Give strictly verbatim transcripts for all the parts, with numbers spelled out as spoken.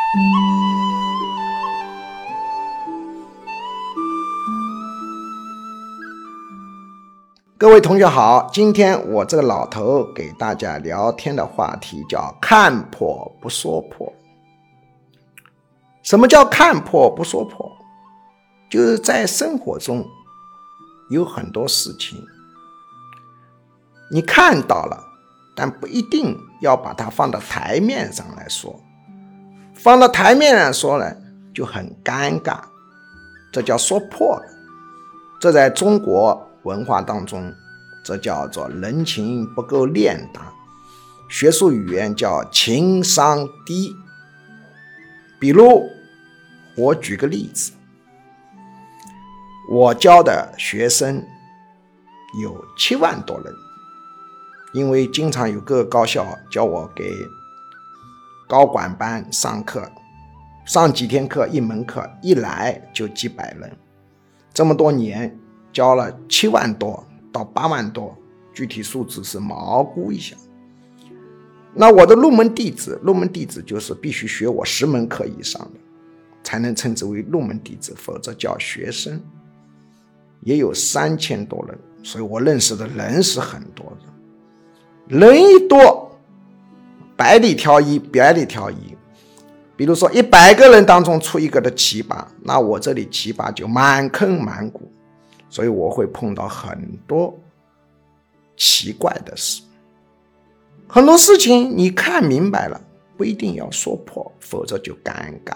各位同学好，今天我这个老头给大家聊天的话题叫看破不说破。什么叫看破不说破？就是在生活中有很多事情你看到了，但不一定要把它放到台面上来说，放到台面上说呢就很尴尬，这叫说破了。这在中国文化当中，这叫做人情不够练达，学术语言叫情商低。比如我举个例子，我教的学生有七万多人，因为经常有各个高校叫我给高管班上课，上几天课一门课，一来就几百人，这么多年教了七万多到八万多，具体数字是毛估一下。那我的入门弟子，入门弟子就是必须学我十门课以上的才能称之为入门弟子，否则叫学生，也有三千多人，所以我认识的人是很多的。人一多，百里挑一，百里挑一。比如说一百个人当中出一个的奇葩，那我这里奇葩就满坑满谷，所以我会碰到很多奇怪的事。很多事情你看明白了，不一定要说破，否则就尴尬。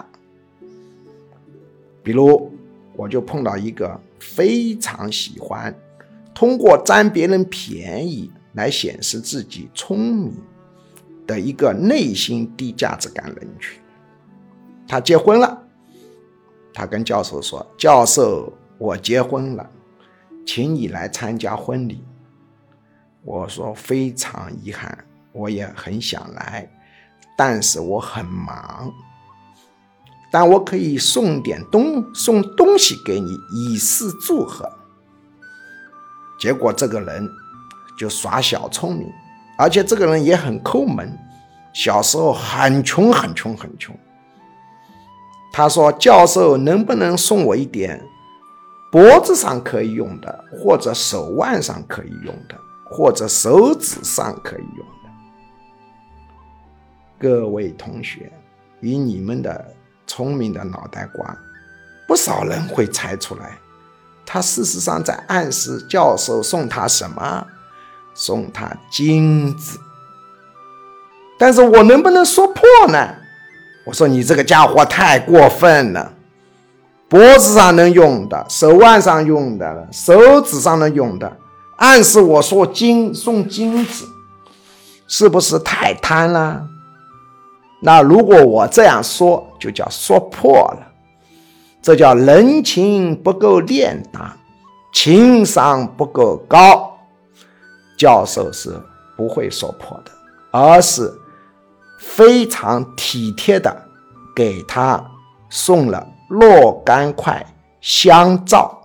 比如我就碰到一个非常喜欢通过占别人便宜来显示自己聪明的一个内心低价值感人群。他结婚了，他跟教授说，教授我结婚了，请你来参加婚礼。我说非常遗憾，我也很想来，但是我很忙，但我可以送点东送东西给你以示祝贺。结果这个人就耍小聪明，而且这个人也很抠门，小时候很穷很穷很穷。他说，教授能不能送我一点脖子上可以用的，或者手腕上可以用的，或者手指上可以用的。各位同学，以你们的聪明的脑袋瓜，不少人会猜出来，他事实上在暗示教授送他什么？送他金子。但是我能不能说破呢？我说你这个家伙太过分了，脖子上能用的，手腕上用的，手指上能用的，暗示我说金送金子，是不是太贪了？那如果我这样说，就叫说破了，这叫人情不够练达，情商不够高。教授是不会说破的，而是非常体贴的给他送了若干块香皂。